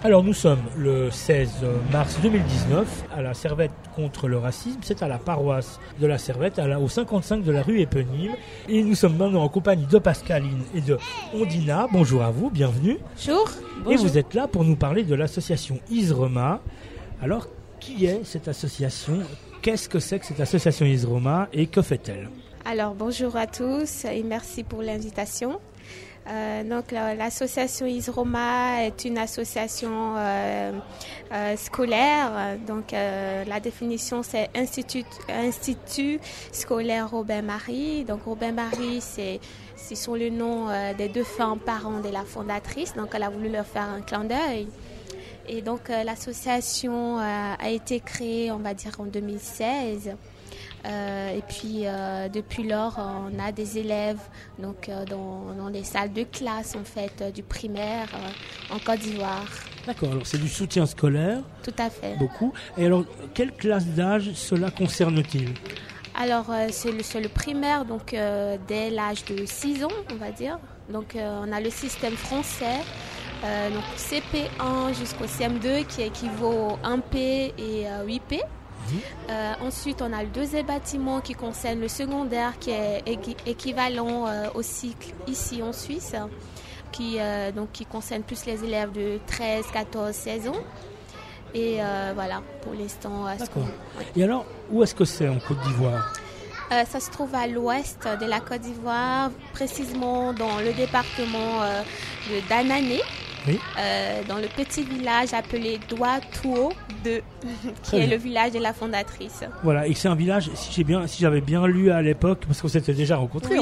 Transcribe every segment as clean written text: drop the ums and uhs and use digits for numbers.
Alors nous sommes le 16 mars 2019 à la Servette contre le racisme. C'est à la paroisse de la Servette, au 55 de la rue Épenille. Et nous sommes maintenant en compagnie de Pascaline et de Ondina. Bonjour à vous, bienvenue. Bonjour. Et vous êtes là pour nous parler de l'association ISROMA. Alors, qui est cette association ? Qu'est-ce que c'est que cette association ISROMA et que fait-elle ? Alors, bonjour à tous et merci pour l'invitation. Donc, l'association ISROMA est une association scolaire. Donc, la définition, c'est Institut scolaire Robert Marie. Donc, Robert Marie, c'est sur le nom des deux parents de la fondatrice. Donc, elle a voulu leur faire un clin d'œil. Et donc, l'association a été créée, on va dire, en 2016. Et puis, depuis lors, on a des élèves donc, dans les salles de classe, en fait, du primaire en Côte d'Ivoire. D'accord, alors c'est du soutien scolaire. Tout à fait. Beaucoup. Et alors, quelle classe d'âge cela concerne-t-il ? Alors, c'est le primaire, donc dès l'âge de 6 ans, on va dire. Donc, on a le système français. Donc CP1 jusqu'au CM2 qui équivaut 1P et 8P. Ensuite, on a le deuxième bâtiment qui concerne le secondaire qui est équivalent au cycle ici en Suisse, qui concerne plus les élèves de 13, 14, 16 ans. Et voilà, pour l'instant. D'accord. Et alors, où est-ce que c'est en Côte d'Ivoire ? Ça se trouve à l'ouest de la Côte d'Ivoire, précisément dans le département de Danané. Oui. Dans le petit village appelé Douatouo 2, qui est le village de la fondatrice. Voilà, et c'est un village, si j'avais bien lu à l'époque, parce qu'on s'était déjà rencontrés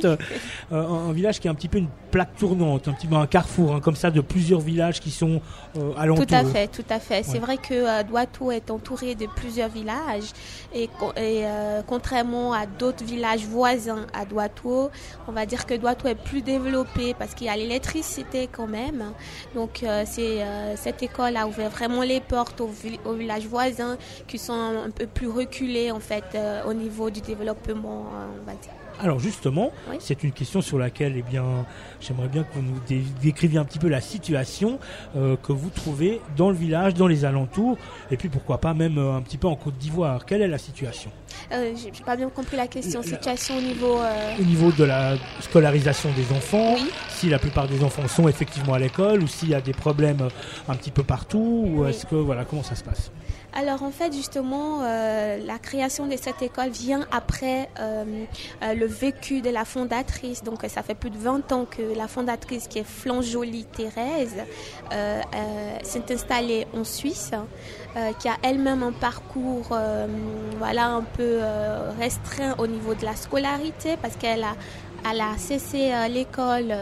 un village qui est un petit peu une plaque tournante, un petit peu un carrefour, comme ça, de plusieurs villages qui sont alentours. Tout à fait. Ouais. C'est vrai que Douatouo est entouré de plusieurs villages, et contrairement à d'autres villages voisins à Douatouo, on va dire que Douatouo est plus développé parce qu'il y a l'électricité quand même. Donc cette école a ouvert vraiment les portes aux villages voisins qui sont un peu plus reculés en fait au niveau du développement, on va dire. Alors justement, oui. C'est une question sur laquelle j'aimerais bien que vous nous décriviez un petit peu la situation que vous trouvez dans le village, dans les alentours, et puis pourquoi pas même un petit peu en Côte d'Ivoire. Quelle est la situation ? J'ai pas bien compris la question. Situation au niveau... Au niveau de la scolarisation des enfants, oui. Si la plupart des enfants sont effectivement à l'école, ou s'il y a des problèmes un petit peu partout, ou est-ce que, comment ça se passe ? Alors en fait justement la création de cette école vient après le vécu de la fondatrice. Donc ça fait plus de 20 ans que la fondatrice, qui est Flanjolie Thérèse, s'est installée en Suisse, qui a elle-même un parcours un peu restreint au niveau de la scolarité, parce qu'elle a cessé l'école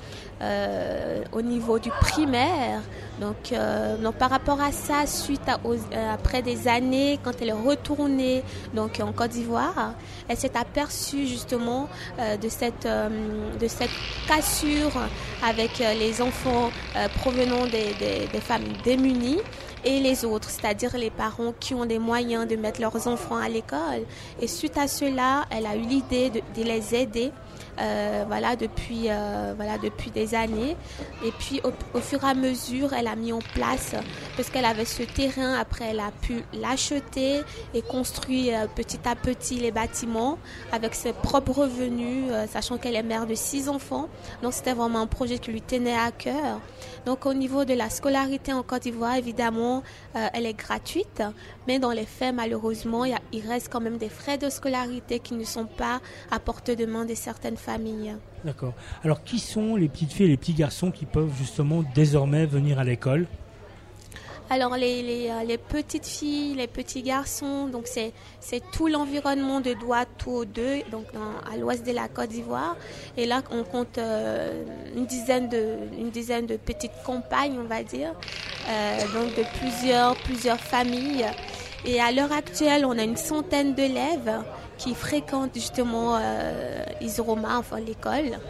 au niveau du primaire. Donc par rapport à ça, après des années, quand elle est retournée donc en Côte d'Ivoire, elle s'est aperçue justement de cette cassure avec les enfants provenant des familles démunies et les autres, c'est-à-dire les parents qui ont des moyens de mettre leurs enfants à l'école. Et suite à cela, elle a eu l'idée de les aider. Depuis des années, et puis au fur et à mesure elle a mis en place, parce qu'elle avait ce terrain, après elle a pu l'acheter et construire petit à petit les bâtiments avec ses propres revenus, sachant qu'elle est mère de 6 enfants, donc c'était vraiment un projet qui lui tenait à cœur. Donc au niveau de la scolarité en Côte d'Ivoire, évidemment elle est gratuite, mais dans les faits malheureusement il reste quand même des frais de scolarité qui ne sont pas à portée de main de certaines familles. D'accord. Alors qui sont les petites filles et les petits garçons qui peuvent justement désormais venir à l'école ? Alors les petites filles, les petits garçons, donc c'est tout l'environnement de Douatouo 2, donc à l'ouest de la Côte d'Ivoire. Et là on compte une dizaine de petites campagnes, on va dire, donc de plusieurs familles. Et à l'heure actuelle, on a une centaine d'élèves qui fréquentent justement ISROMA, enfin l'école.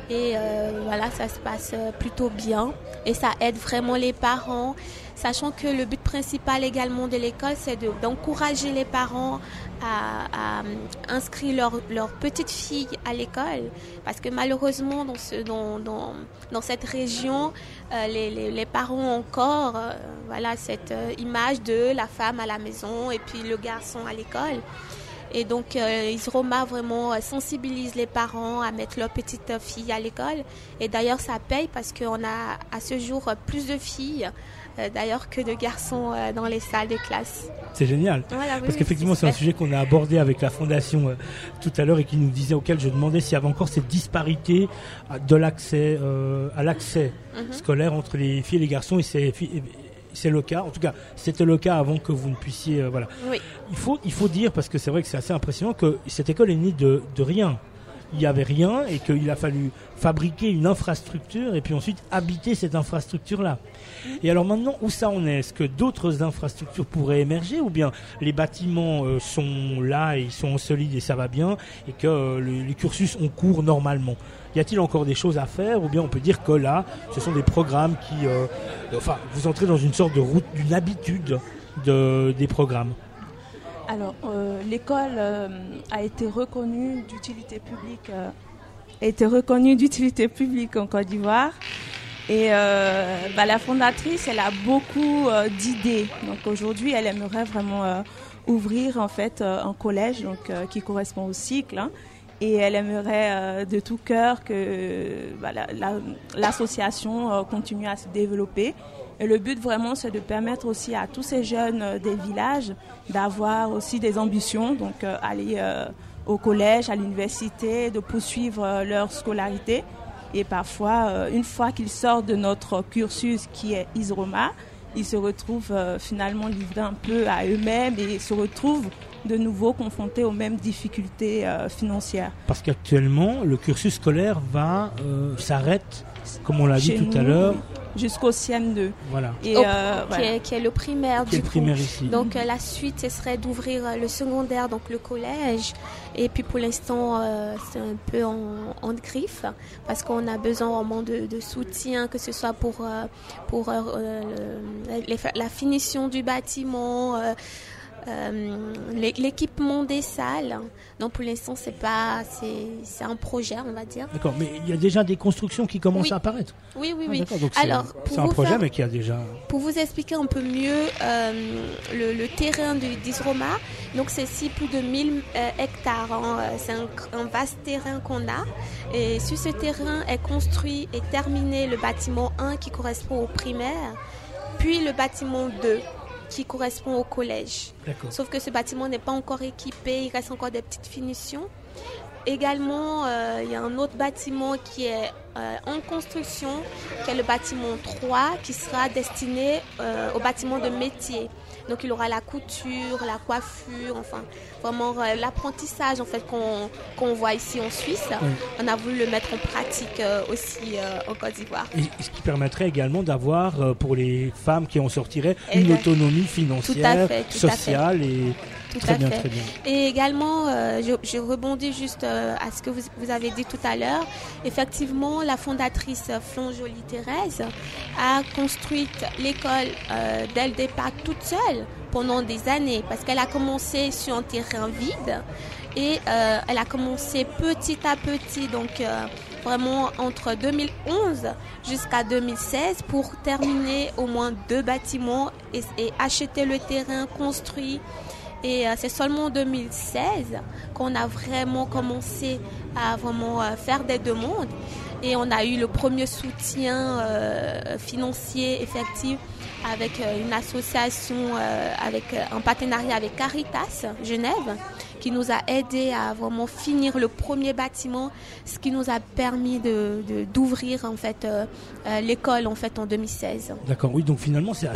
Et voilà, ça se passe plutôt bien. Et ça aide vraiment les parents, sachant que le but principal également de l'école, c'est d'encourager les parents à inscrire leur petite fille à l'école. Parce que malheureusement, dans cette région, les parents ont encore cette image de la femme à la maison et puis le garçon à l'école. Et donc, Isroma vraiment sensibilise les parents à mettre leur petite fille à l'école. Et d'ailleurs, ça paye parce qu'on a à ce jour plus de filles d'ailleurs que de garçons dans les salles de classe. C'est génial, voilà, parce qu'effectivement c'est un sujet qu'on a abordé avec la fondation tout à l'heure et qui nous disait, auquel je demandais s'il y avait encore cette disparité de l'accès à l'accès scolaire entre les filles et les garçons, et c'est le cas, en tout cas c'était le cas avant que vous ne puissiez voilà. Oui. Il faut dire, parce que c'est vrai que c'est assez impressionnant, que cette école est née de rien. Il n'y avait rien et qu'il a fallu fabriquer une infrastructure et puis ensuite habiter cette infrastructure-là. Et alors maintenant, où ça en est ? Est-ce que d'autres infrastructures pourraient émerger, ou bien les bâtiments sont là et ils sont solides et ça va bien, et que les cursus ont cours normalement ? Y a-t-il encore des choses à faire, ou bien on peut dire que là, ce sont des programmes qui... vous entrez dans une sorte de route, d'une habitude des programmes ? Alors, l'école a été reconnue d'utilité publique, en Côte d'Ivoire. Et la fondatrice, elle a beaucoup d'idées. Donc aujourd'hui, elle aimerait vraiment ouvrir en fait un collège qui correspond au cycle. Hein. Et elle aimerait de tout cœur que l'association continue à se développer. Et le but vraiment, c'est de permettre aussi à tous ces jeunes des villages d'avoir aussi des ambitions, donc aller au collège, à l'université, de poursuivre leur scolarité. Et parfois, une fois qu'ils sortent de notre cursus qui est Isroma, ils se retrouvent finalement livrés un peu à eux-mêmes et se retrouvent de nouveau confrontés aux mêmes difficultés financières. Parce qu'actuellement, le cursus scolaire s'arrête, comme on l'a dit tout à l'heure, jusqu'au CM2. Voilà. Et qui est le primaire du coup. Primaire ici. Donc la suite, ce serait d'ouvrir le secondaire, donc le collège. Et puis pour l'instant, c'est un peu en griffe parce qu'on a besoin vraiment de soutien, que ce soit pour la finition du bâtiment, l'équipement des salles. Donc pour l'instant c'est un projet, on va dire. D'accord, mais il y a déjà des constructions qui commencent à apparaître. Oui. Donc alors c'est un projet mais qui a déjà. Pour vous expliquer un peu mieux le terrain d'Isroma, donc c'est plus de 1000 hectares. Hein. C'est un vaste terrain qu'on a. Et sur ce terrain est construit et terminé le bâtiment 1 qui correspond au primaire, puis le bâtiment 2 qui correspond au collège. D'accord. Sauf que ce bâtiment n'est pas encore équipé, il reste encore des petites finitions. Également, il y a un autre bâtiment qui est en construction, qui est le bâtiment 3, qui sera destiné au bâtiment de métier. Donc il aura la couture, la coiffure, enfin vraiment l'apprentissage en fait qu'on voit ici en Suisse. Oui. On a voulu le mettre en pratique aussi en Côte d'Ivoire. Et ce qui permettrait également d'avoir pour les femmes qui en sortiraient une autonomie financière, sociale et très bien. Et également, je rebondis juste à ce que vous avez dit tout à l'heure. Effectivement, la fondatrice Flon Jolie Thérèse a construit l'école dès le départ toute seule pendant des années parce qu'elle a commencé sur un terrain vide et elle a commencé petit à petit, donc vraiment entre 2011 jusqu'à 2016 pour terminer au moins 2 bâtiments et acheter le terrain construit. Et c'est seulement en 2016 qu'on a vraiment commencé à faire des demandes. Et on a eu le premier soutien financier effectif avec une association, avec un partenariat avec Caritas Genève, qui nous a aidé à vraiment finir le premier bâtiment, ce qui nous a permis d'ouvrir en fait l'école en fait en 2016. D'accord, oui, donc finalement c'est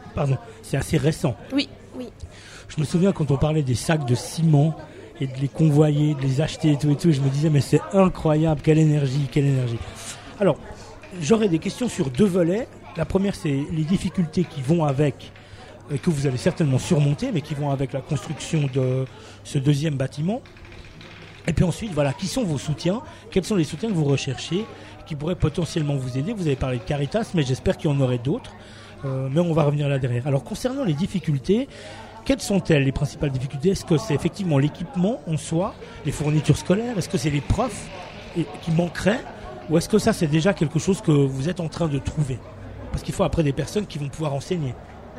assez récent. Oui. Je me souviens quand on parlait des sacs de ciment et de les convoyer, de les acheter et tout, je me disais mais c'est incroyable, quelle énergie. Alors, j'aurais des questions sur 2 volets. La première, c'est les difficultés qui vont avec, que vous allez certainement surmonter, mais qui vont avec la construction de ce 2e bâtiment. Et puis ensuite, voilà, qui sont vos soutiens? Quels sont les soutiens que vous recherchez, qui pourraient potentiellement vous aider? Vous avez parlé de Caritas, mais j'espère qu'il y en aurait d'autres. Mais on va revenir là derrière. Alors concernant les difficultés, quelles sont-elles, les principales difficultés? Est-ce que c'est effectivement l'équipement en soi, les fournitures scolaires? Est-ce que c'est les profs qui manqueraient? Ou est-ce que ça, c'est déjà quelque chose que vous êtes en train de trouver? Parce qu'il faut après des personnes qui vont pouvoir enseigner.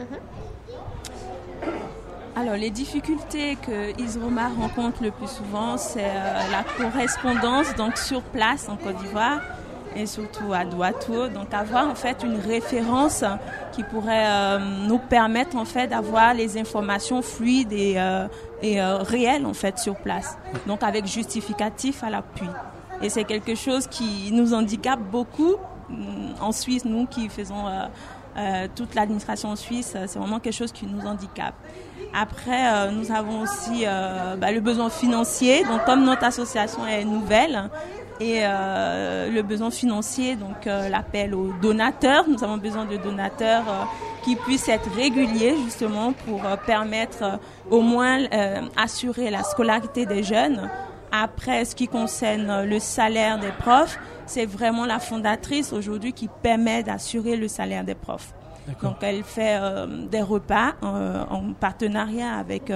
Alors, les difficultés que Isroma rencontre le plus souvent, c'est la correspondance donc sur place en Côte d'Ivoire et surtout à Douartour. Donc, avoir en fait une référence qui pourrait nous permettre en fait d'avoir les informations fluides et réelles en fait sur place. Donc, avec justificatif à l'appui. Et c'est quelque chose qui nous handicape beaucoup en Suisse, nous qui faisons toute l'administration en Suisse, c'est vraiment quelque chose qui nous handicape. Après, nous avons aussi le besoin financier. Donc, comme notre association est nouvelle et le besoin financier, donc l'appel aux donateurs. Nous avons besoin de donateurs qui puissent être réguliers justement pour permettre au moins assurer la scolarité des jeunes. Après, ce qui concerne le salaire des profs, c'est vraiment la fondatrice aujourd'hui qui permet d'assurer le salaire des profs. D'accord. Donc, elle fait des repas en partenariat avec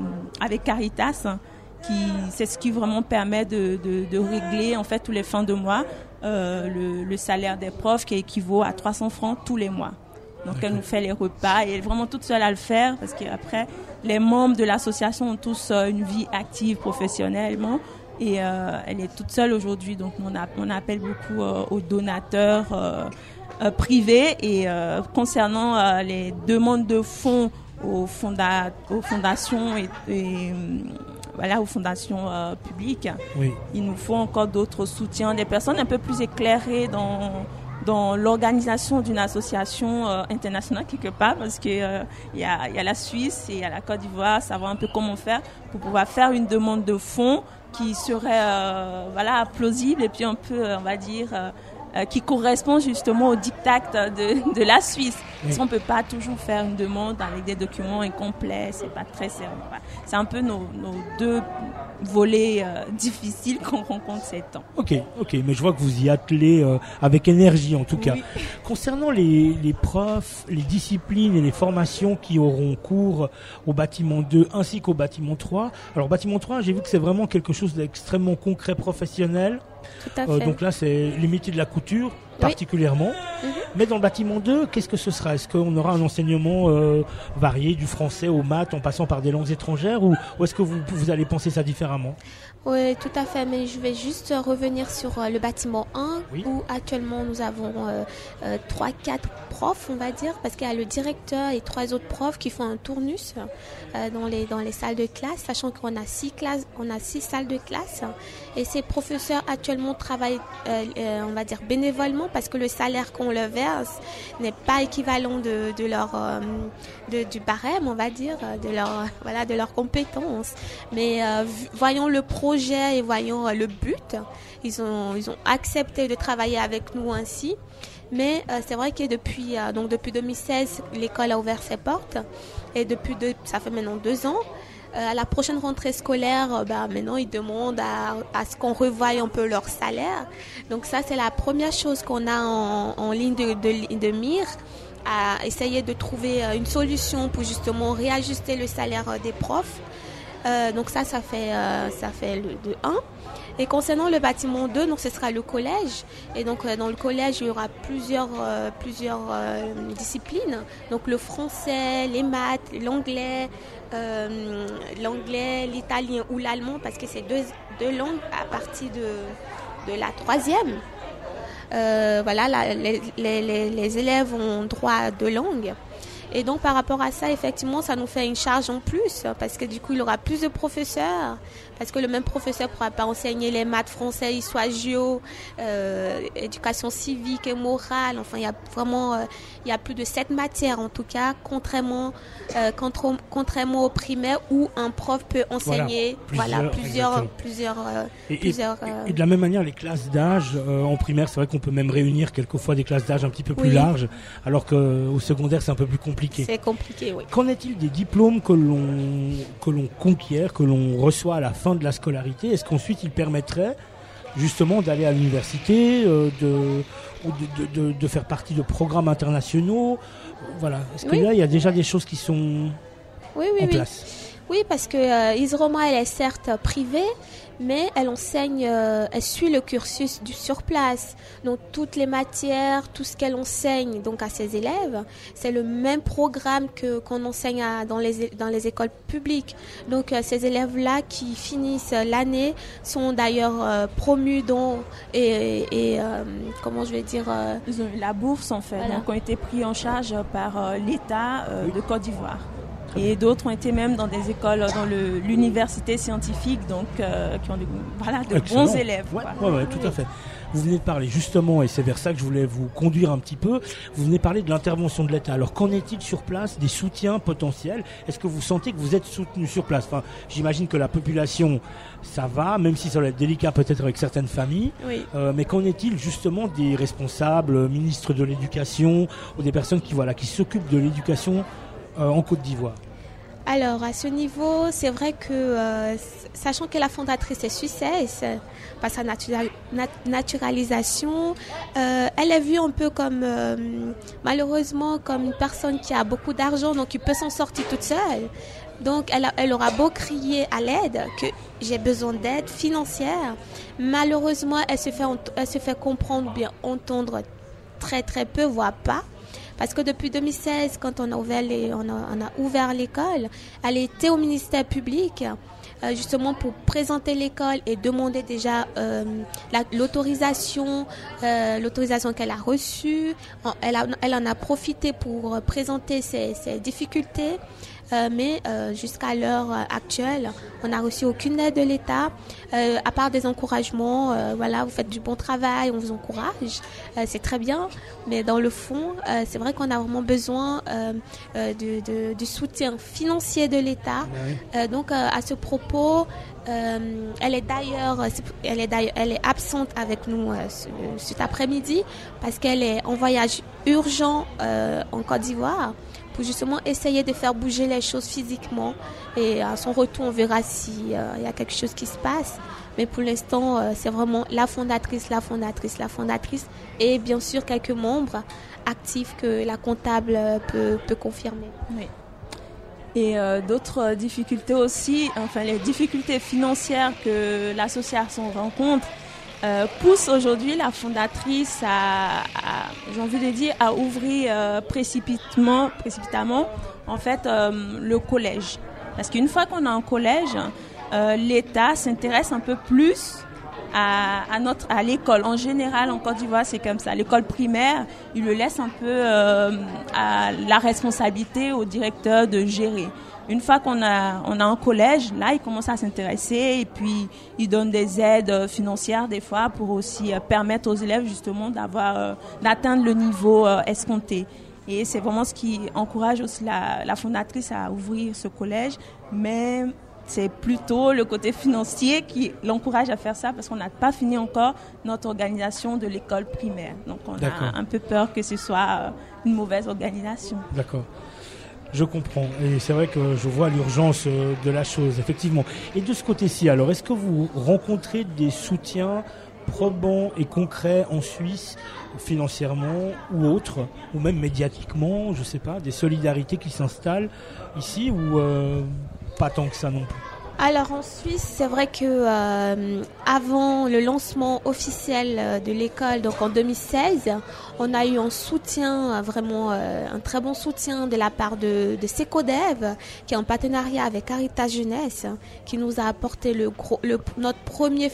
Caritas, c'est ce qui vraiment permet de régler en fait tous les fins de mois le salaire des profs qui équivaut à 300 francs tous les mois. Donc, d'accord. Elle nous fait les repas et elle est vraiment toute seule à le faire parce qu'après, les membres de l'association ont tous une vie active professionnellement et elle est toute seule aujourd'hui. Donc, on appelle beaucoup aux donateurs privés et concernant les demandes de fonds aux fondations et aux fondations publiques. Oui. Il nous faut encore d'autres soutiens, des personnes un peu plus éclairées dans l'organisation d'une association internationale quelque part, parce que il y a la Suisse et il y a la Côte d'Ivoire, savoir un peu comment faire pour pouvoir faire une demande de fonds qui serait plausible et puis un peu, on va dire, qui correspond justement au diktat de la Suisse. Oui. Parce qu'on ne peut pas toujours faire une demande avec des documents incomplets, c'est pas très sérieux. C'est un peu nos deux volets difficiles qu'on rencontre ces temps. Ok, mais je vois que vous y attelez avec énergie en tout cas. Oui. Concernant les profs, les disciplines et les formations qui auront cours au bâtiment 2 ainsi qu'au bâtiment 3. Alors bâtiment 3, j'ai vu que c'est vraiment quelque chose d'extrêmement concret, professionnel. Tout à fait. Donc là, c'est les métiers de la couture particulièrement. Oui. Mais dans le bâtiment 2, qu'est-ce que ce sera? Est-ce qu'on aura un enseignement varié du français aux maths en passant par des langues étrangères ou est-ce que vous allez penser ça différemment? Oui, tout à fait, mais je vais juste revenir sur le bâtiment 1 où actuellement nous avons 3-4 profs, on va dire, parce qu'il y a le directeur et 3 autres profs qui font un tournus dans les salles de classe, sachant qu'on a 6 salles de classe et ces professeurs actuellement travaillent, on va dire, bénévolement parce que le salaire qu'on leur verse n'est pas équivalent de leur du barème, on va dire, de leurs compétences. Mais voyons le projet et voyons le but, ils ont accepté de travailler avec nous ainsi. Mais c'est vrai que depuis 2016, l'école a ouvert ses portes et ça fait maintenant 2 ans. À la prochaine rentrée scolaire, maintenant ils demandent à ce qu'on revoie un peu leur salaire. Donc ça, c'est la première chose qu'on a en ligne de mire, à essayer de trouver une solution pour justement réajuster le salaire des profs. Donc ça fait le 1. Et concernant le bâtiment 2, donc ce sera le collège. Et donc dans le collège, il y aura plusieurs disciplines. Donc le français, les maths, l'anglais, l'italien ou l'allemand, parce que c'est deux langues à partir de la 3e. Les élèves ont droit à 2 langues. Et donc par rapport à ça, effectivement, ça nous fait une charge en plus parce que du coup, il y aura plus de professeurs parce que le même professeur ne pourra pas enseigner les maths, français, histoire, géo, éducation civique et morale. Enfin, il y a plus de 7 matières en tout cas, contrairement au primaire où un prof peut enseigner plusieurs. Et de la même manière, les classes d'âge en primaire, c'est vrai qu'on peut même réunir quelquefois des classes d'âge un petit peu plus larges, alors qu'au secondaire, c'est un peu plus compliqué. compliqué. C'est compliqué, oui. Qu'en est-il des diplômes que l'on conquiert, que l'on reçoit à la fin de la scolarité? Est-ce qu'ensuite ils permettraient justement d'aller à l'université, de faire partie de programmes internationaux? Voilà. Est-ce que là, il y a déjà des choses qui sont en place? Oui, parce que ISROMA, elle est certes privée, mais elle enseigne, elle suit le cursus sur place. Donc toutes les matières, tout ce qu'elle enseigne donc à ses élèves, c'est le même programme qu'on enseigne dans les écoles publiques. Donc ces élèves-là qui finissent l'année sont d'ailleurs promus comment je vais dire ils ont eu la bourse en fait, donc ont été pris en charge par l'État de Côte d'Ivoire. Et d'autres ont été même dans des écoles, dans l'université scientifique, donc qui ont de bons élèves. Oui, tout à fait. Vous venez de parler justement, et c'est vers ça que je voulais vous conduire un petit peu, vous venez de parler de l'intervention de l'État. Alors qu'en est-il sur place des soutiens potentiels? Est-ce que vous sentez que vous êtes soutenu sur place? Enfin, j'imagine que la population, ça va, même si ça va être délicat peut-être avec certaines familles. Oui. Mais qu'en est-il justement des responsables, ministres de l'éducation, ou des personnes qui s'occupent de l'éducation en Côte d'Ivoire? Alors, à ce niveau, c'est vrai que, sachant que la fondatrice est suissesse, par sa naturalisation, elle est vue un peu comme, malheureusement, comme une personne qui a beaucoup d'argent, donc qui peut s'en sortir toute seule. Donc, elle aura beau crier à l'aide, que j'ai besoin d'aide financière. Malheureusement, elle se fait comprendre ou bien entendre très très peu, voire pas. Parce que depuis 2016, quand on a ouvert l'école, elle était au ministère public, justement pour présenter l'école et demander déjà l'autorisation qu'elle a reçue. Elle en a profité pour présenter ses difficultés. Mais jusqu'à l'heure actuelle, on n'a reçu aucune aide de l'État, à part des encouragements. Vous faites du bon travail, on vous encourage, c'est très bien. Mais dans le fond, c'est vrai qu'on a vraiment besoin du soutien financier de l'État. Donc, à ce propos, elle est absente avec nous cet après-midi parce qu'elle est en voyage urgent en Côte d'Ivoire, pour justement essayer de faire bouger les choses physiquement. Et à son retour, on verra s'il y a quelque chose qui se passe. Mais pour l'instant, c'est vraiment la fondatrice. Et bien sûr, quelques membres actifs que la comptable peut confirmer. Oui. Et d'autres difficultés aussi, les difficultés financières que l'association rencontre, pousse aujourd'hui la fondatrice j'ai envie de dire, à ouvrir précipitamment en fait le collège. Parce qu'une fois qu'on a un collège, l'État s'intéresse un peu plus à l'école. En général, en Côte d'Ivoire, c'est comme ça. L'école primaire, il le laisse un peu à la responsabilité au directeur de gérer. Une fois qu'on a un collège, là, il commence à s'intéresser et puis il donne des aides financières des fois pour aussi permettre aux élèves justement d'atteindre le niveau escompté. Et c'est vraiment ce qui encourage aussi la fondatrice à ouvrir ce collège. Mais c'est plutôt le côté financier qui l'encourage à faire ça parce qu'on n'a pas fini encore notre organisation de l'école primaire. Donc on a un peu peur que ce soit une mauvaise organisation. D'accord. Je comprends. Et c'est vrai que je vois l'urgence de la chose, effectivement. Et de ce côté-ci, alors, est-ce que vous rencontrez des soutiens probants et concrets en Suisse, financièrement ou autres, ou même médiatiquement, je ne sais pas, des solidarités qui s'installent ici ou pas tant que ça non plus? Alors en Suisse, c'est vrai que avant le lancement officiel de l'école, donc en 2016, on a eu un soutien, vraiment un très bon soutien de la part de Secodev, qui est en partenariat avec Caritas Jeunesse, qui nous a apporté notre premier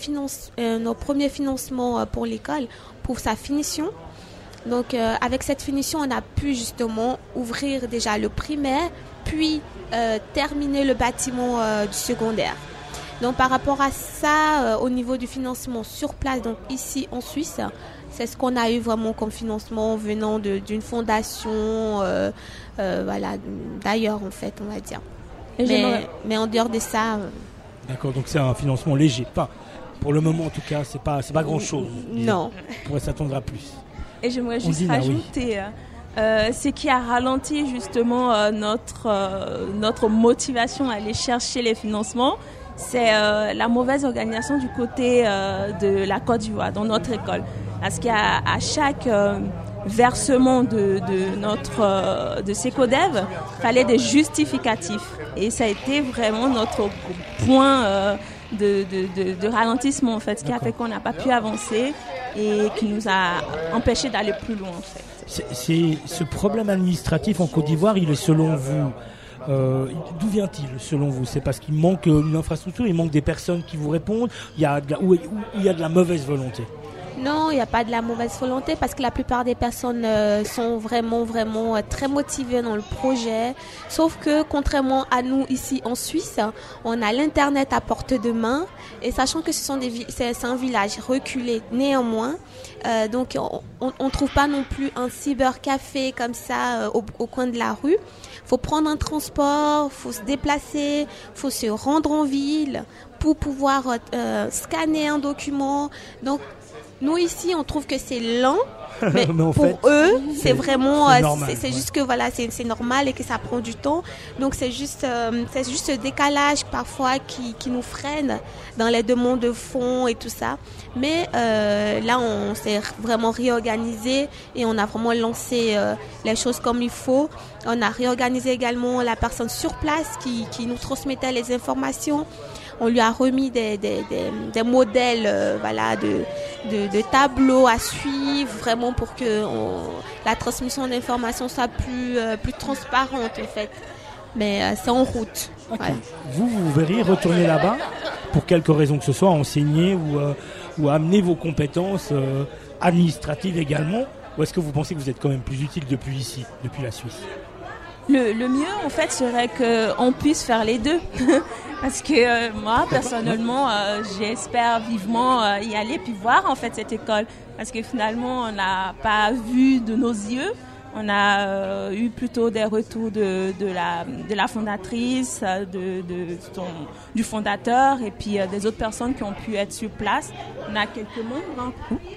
financement pour l'école, pour sa finition. Donc avec cette finition, on a pu justement ouvrir déjà le primaire, puis terminer le bâtiment du secondaire. Donc par rapport à ça, au niveau du financement sur place, donc ici en Suisse, c'est ce qu'on a eu vraiment comme financement venant d'une fondation, d'ailleurs en fait, on va dire. Mais en dehors de ça... D'accord, donc c'est un financement léger. Enfin, pour le moment en tout cas, c'est pas grand-chose. Non. On pourrait s'attendre à plus. Et j'aimerais juste rajouter Ce qui a ralenti justement notre motivation à aller chercher les financements, c'est la mauvaise organisation du côté de la Côte d'Ivoire dans notre école. Parce qu'à chaque versement de Secodev, il fallait des justificatifs. Et ça a été vraiment notre point de ralentissement, en fait, ce qui a fait qu'on n'a pas pu avancer et qui nous a empêchés d'aller plus loin, en fait. C'est ce problème administratif en Côte d'Ivoire, il est selon vous, d'où vient-il selon vous? C'est parce qu'il manque une infrastructure, il manque des personnes qui vous répondent, ou il y a de la mauvaise volonté? Non, il n'y a pas de la mauvaise volonté parce que la plupart des personnes sont vraiment très motivées dans le projet. Sauf que contrairement à nous ici en Suisse, on a l'Internet à portée de main. Et sachant que c'est un village reculé néanmoins, donc on ne trouve pas non plus un cybercafé comme ça au coin de la rue. Il faut prendre un transport, il faut se déplacer, il faut se rendre en ville pour pouvoir scanner un document. Donc, nous ici, on trouve que c'est lent, mais pour eux, c'est vraiment, c'est juste que voilà, c'est normal et que ça prend du temps. Donc c'est juste ce décalage parfois qui nous freine dans les demandes de fonds et tout ça. Mais là, on s'est vraiment réorganisé et on a vraiment lancé les choses comme il faut. On a réorganisé également la personne sur place qui nous transmettait les informations. On lui a remis des modèles de tableaux à suivre, vraiment pour que la transmission d'informations soit plus transparente en fait. Mais c'est en route. Okay. Ouais. Vous verriez retourner là-bas pour quelque raison que ce soit, enseigner ou amener vos compétences administratives également, ou est-ce que vous pensez que vous êtes quand même plus utile depuis la Suisse? Le mieux, en fait, serait qu'on puisse faire les deux. Parce que moi, personnellement, j'espère vivement y aller puis voir, en fait, cette école. Parce que finalement, on n'a pas vu de nos yeux. On a eu plutôt des retours de la fondatrice, du fondateur et puis des autres personnes qui ont pu être sur place. On a quelques membres.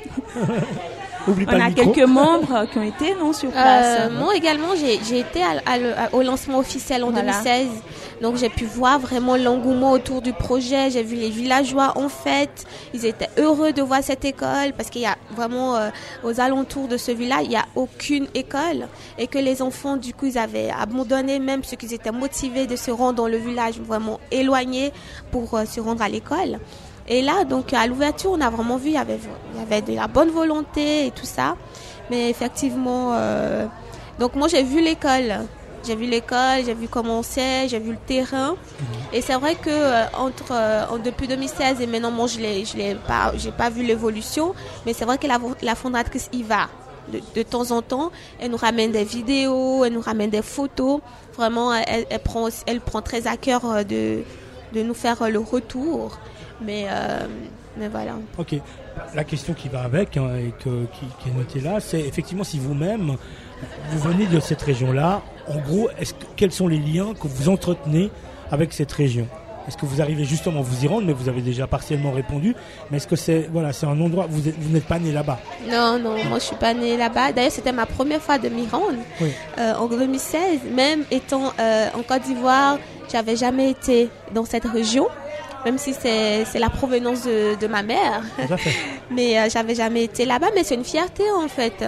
On a quelques membres qui ont été sur place. Moi également, j'ai été au lancement officiel en 2016. Donc j'ai pu voir vraiment l'engouement autour du projet. J'ai vu les villageois en fête. Ils étaient heureux de voir cette école parce qu'il y a vraiment aux alentours de ce village, il n'y a aucune école. Et que les enfants, du coup, ils avaient abandonné même ceux qui étaient motivés de se rendre dans le village vraiment éloigné pour se rendre à l'école. Et là, donc, à l'ouverture, on a vraiment vu, il y avait de la bonne volonté et tout ça. Mais effectivement, donc moi, j'ai vu l'école. J'ai vu comment c'est, j'ai vu le terrain. Et c'est vrai que depuis 2016 et maintenant, moi, j'ai pas vu l'évolution. Mais c'est vrai que la fondatrice y va. De temps en temps, elle nous ramène des vidéos, elle nous ramène des photos. Vraiment, elle prend très à cœur de nous faire le retour. Mais voilà. Ok. La question qui va avec et qui est notée là, c'est effectivement si vous-même, vous venez de cette région-là, en gros, quels sont les liens que vous entretenez avec cette région? Est-ce que vous arrivez justement à vous y rendre, mais vous avez déjà partiellement répondu. Mais est-ce que c'est un endroit, vous n'êtes pas né là-bas? Non, moi je suis pas née là-bas. D'ailleurs, c'était ma première fois de m'y rendre. Oui. En 2016, même étant en Côte d'Ivoire, j'avais jamais été dans cette région. Même si c'est la provenance de ma mère. Mais j'avais jamais été là-bas. Mais c'est une fierté en fait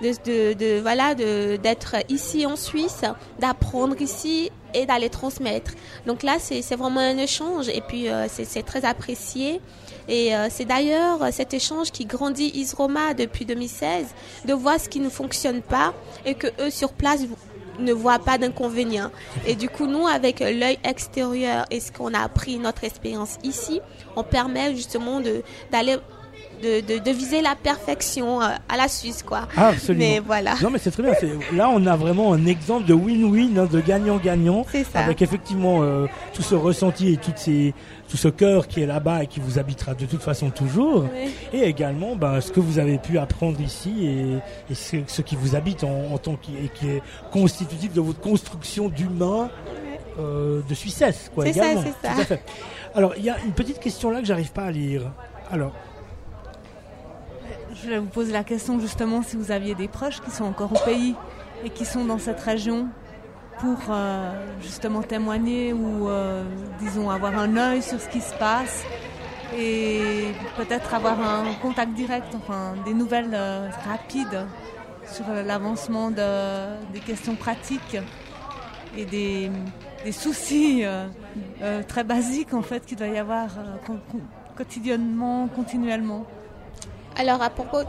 d'être ici en Suisse, d'apprendre ici et d'aller transmettre. Donc là, c'est vraiment un échange et puis c'est très apprécié. Et c'est d'ailleurs cet échange qui grandit ISROMA depuis 2016, de voir ce qui ne fonctionne pas et que eux sur place ne voient pas d'inconvénients. Et du coup, nous, avec l'œil extérieur et ce qu'on a appris, notre expérience ici, on permet justement de viser la perfection à la Suisse, quoi. Ah, absolument. Mais voilà. Non, mais c'est très bien. Là, on a vraiment un exemple de win-win, de gagnant-gagnant. C'est ça. Avec effectivement tout ce ressenti et tout ce cœur qui est là-bas et qui vous habitera de toute façon toujours. Oui. Et également, ce que vous avez pu apprendre ici et ce qui vous habite en tant et qui est constitutif de votre construction d'humain. De Suissesse, quoi. C'est également. Ça, c'est ça. Tout à fait. Alors, il y a une petite question là que j'arrive pas à lire. Alors, je vais vous poser la question justement si vous aviez des proches qui sont encore au pays et qui sont dans cette région pour justement témoigner ou disons avoir un œil sur ce qui se passe et peut-être avoir un contact direct, enfin des nouvelles rapides sur l'avancement des questions pratiques et des soucis très basiques en fait qu'il doit y avoir quotidiennement, continuellement. Alors à propos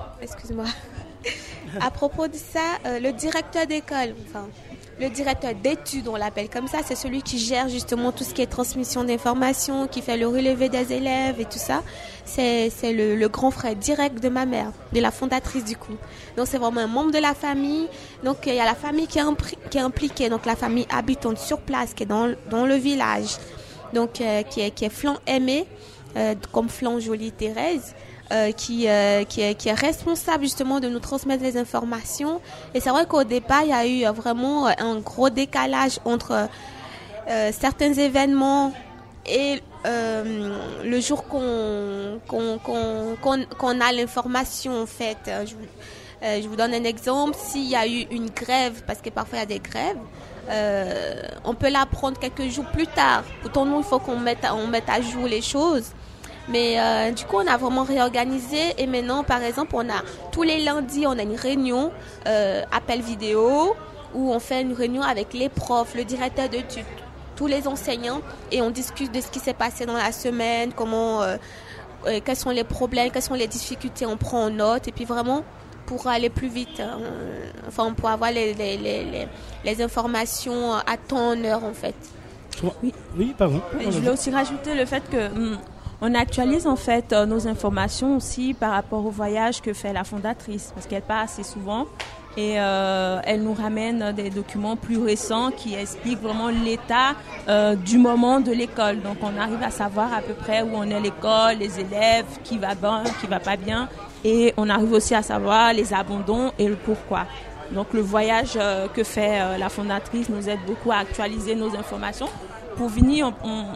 de ça, le directeur d'école, le directeur d'études, on l'appelle comme ça, c'est celui qui gère justement tout ce qui est transmission d'informations, qui fait le relevé des élèves et tout ça. C'est le grand frère direct de ma mère, de la fondatrice du coup. Donc c'est vraiment un membre de la famille. Donc il y a la famille qui est impliquée, donc la famille habitante sur place, qui est dans le village, donc qui est Flan Aimé, comme Flan Jolie Thérèse. Qui est responsable justement de nous transmettre les informations. Et c'est vrai qu'au départ, il y a eu vraiment un gros décalage entre certains événements et le jour qu'on a l'information en fait. Je vous donne un exemple. S'il y a eu une grève, parce que parfois il y a des grèves, on peut l'apprendre quelques jours plus tard. Pourtant, nous, il faut qu'on mette à jour les choses. Mais du coup, on a vraiment réorganisé et maintenant, par exemple, tous les lundis, on a une réunion, appel vidéo, où on fait une réunion avec les profs, le directeur d'études, tous les enseignants et on discute de ce qui s'est passé dans la semaine, quels sont les problèmes, quelles sont les difficultés, on prend en note et puis vraiment pour aller plus vite, pour avoir les informations à temps en heure en fait. Oui, pardon. Et je voulais aussi rajouter le fait que on actualise en fait nos informations aussi par rapport au voyage que fait la fondatrice parce qu'elle part assez souvent et elle nous ramène des documents plus récents qui expliquent vraiment l'état du moment de l'école. Donc on arrive à savoir à peu près où en est l'école, les élèves, qui va bien, qui va pas bien et on arrive aussi à savoir les abandons et le pourquoi. Donc le voyage que fait la fondatrice nous aide beaucoup à actualiser nos informations. Pour venir,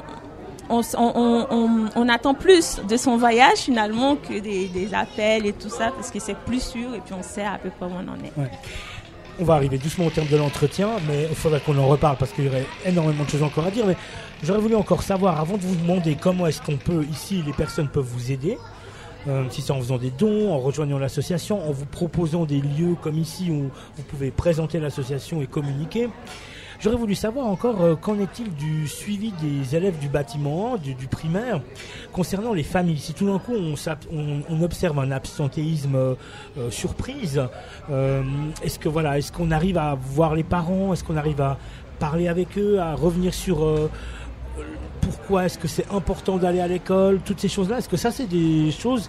on attend plus de son voyage finalement que des appels et tout ça parce que c'est plus sûr et puis on sait à peu près où on en est. Ouais. On va arriver doucement au terme de l'entretien, mais il faudrait qu'on en reparle parce qu'il y aurait énormément de choses encore à dire. Mais j'aurais voulu encore savoir, avant de vous demander comment est-ce qu'on peut, ici, les personnes peuvent vous aider, si c'est en faisant des dons, en rejoignant l'association, en vous proposant des lieux comme ici où vous pouvez présenter l'association et communiquer. J'aurais voulu savoir encore qu'en est-il du suivi des élèves du bâtiment, du primaire, concernant les familles. Si tout d'un coup on observe un absentéisme surprise, est-ce qu'on arrive à voir les parents, est-ce qu'on arrive à parler avec eux, à revenir sur pourquoi est-ce que c'est important d'aller à l'école, toutes ces choses-là. Est-ce que ça c'est des choses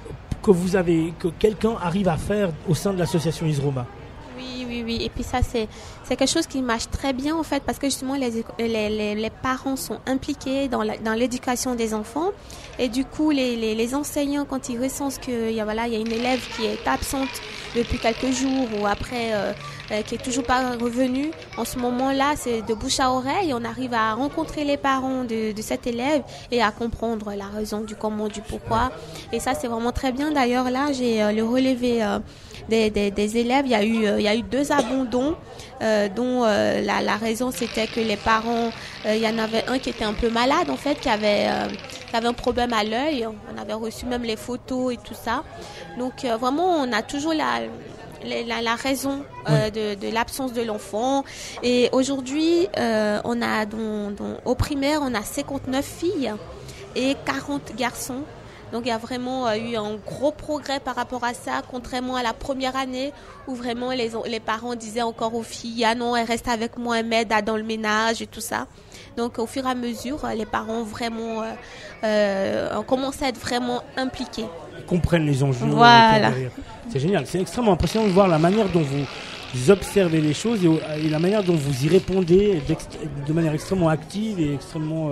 que quelqu'un arrive à faire au sein de l'association Isroma? Oui. Et puis ça, c'est quelque chose qui marche très bien en fait parce que justement les parents sont impliqués dans l'éducation des enfants et du coup les enseignants quand ils ressentent qu'il y a une élève qui est absente depuis quelques jours ou après qui est toujours pas revenue, en ce moment-là c'est de bouche à oreille, on arrive à rencontrer les parents de cet élève et à comprendre la raison du comment, du pourquoi et ça c'est vraiment très bien. D'ailleurs là j'ai le relevé des élèves, il y a eu 2 abandons dont la raison c'était que les parents, il y en avait un qui était un peu malade en fait, qui avait un problème à l'œil, on avait reçu même les photos et tout ça, donc vraiment on a toujours la raison de l'absence de l'enfant et aujourd'hui on a au primaire on a 59 filles et 40 garçons. Donc il y a vraiment eu un gros progrès par rapport à ça, contrairement à la première année où vraiment les parents disaient encore aux filles « Ah non, elle reste avec moi, elle m'aide dans le ménage et tout ça ». Donc au fur et à mesure, les parents vraiment ont commencé à être vraiment impliqués. Ils comprennent les enjeux. Voilà. C'est génial, c'est extrêmement impressionnant de voir la manière dont vous observez les choses et la manière dont vous y répondez de manière extrêmement active et extrêmement...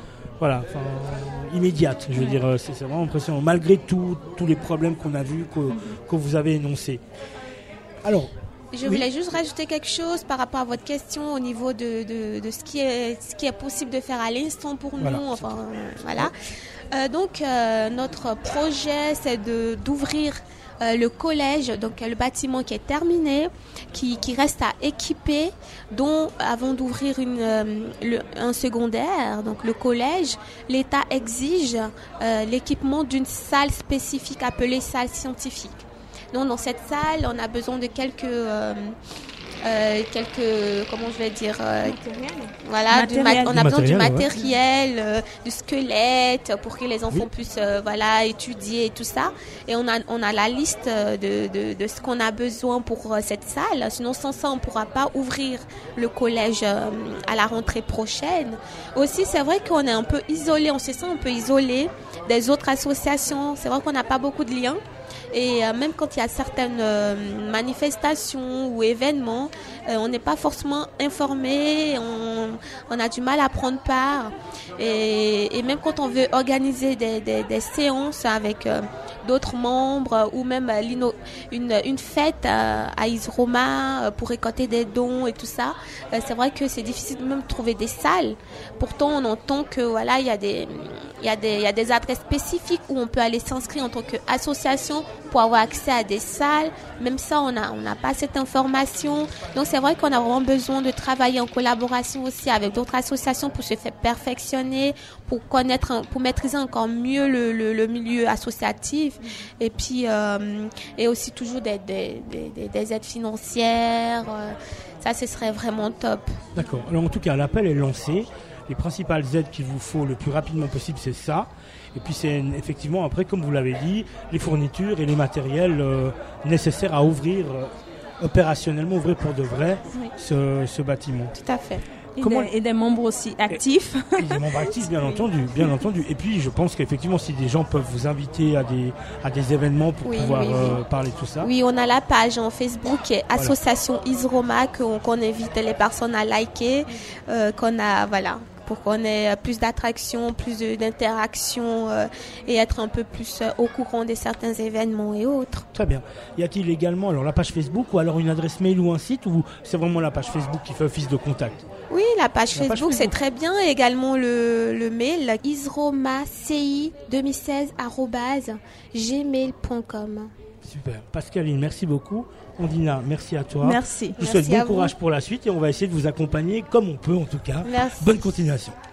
immédiate, je veux dire, c'est vraiment impressionnant, malgré tous les problèmes qu'on a vus, que vous avez énoncés. Alors, je voulais juste rajouter quelque chose par rapport à votre question au niveau de ce qui est possible de faire à l'instant pour nous. Donc, notre projet, c'est d'ouvrir le collège, donc le bâtiment qui est terminé, qui reste à équiper, dont avant d'ouvrir un secondaire, donc le collège, l'État exige l'équipement d'une salle spécifique appelée salle scientifique. Donc dans cette salle, on a besoin de quelques comment je vais dire, voilà, on a besoin du matériel, du squelette pour que les enfants puissent étudier et tout ça. Et on a la liste de ce qu'on a besoin pour cette salle. Sinon sans ça, on pourra pas ouvrir le collège à la rentrée prochaine. Aussi, c'est vrai qu'on est un peu isolé, on se sent un peu isolé des autres associations. C'est vrai qu'on n'a pas beaucoup de liens. Et même quand il y a certaines manifestations ou événements, on n'est pas forcément informé, on a du mal à prendre part. Et même quand on veut organiser des séances avec d'autres membres ou même une fête à Isroma pour récolter des dons et tout ça, c'est vrai que c'est difficile de même trouver des salles. Pourtant, on entend que il y a des adresses spécifiques où on peut aller s'inscrire en tant qu'association pour avoir accès à des salles. Même ça, on n'a pas cette information. Donc, c'est vrai qu'on a vraiment besoin de travailler en collaboration aussi avec d'autres associations pour se faire perfectionner, pour maîtriser encore mieux le milieu associatif. Et puis, et aussi toujours des aides financières. Ça, ce serait vraiment top. D'accord. Alors, en tout cas, l'appel est lancé. Les principales aides qu'il vous faut le plus rapidement possible, c'est ça. Et puis c'est effectivement après, comme vous l'avez dit, les fournitures et les matériels nécessaires à ouvrir, opérationnellement ouvrir pour de vrai ce bâtiment. Tout à fait. Et des membres aussi actifs. Et des membres actifs, bien entendu. Et puis je pense qu'effectivement, si des gens peuvent vous inviter à des événements pour pouvoir parler de tout ça. Oui, on a la page en Facebook qui est Association Isroma qu'on invite les personnes à liker, pour qu'on ait plus d'attraction, plus d'interaction et être un peu plus au courant de certains événements et autres. Très bien. Y a-t-il également la page Facebook ou alors une adresse mail ou un site, ou c'est vraiment la page Facebook qui fait office de contact? Oui, la page Facebook, c'est très bien. Et également le mail isromaci2016@gmail.com. Super. Pascaline, merci beaucoup. Ondina, merci à toi. Merci. Je vous souhaite bon courage pour la suite et on va essayer de vous accompagner comme on peut en tout cas. Merci. Bonne continuation.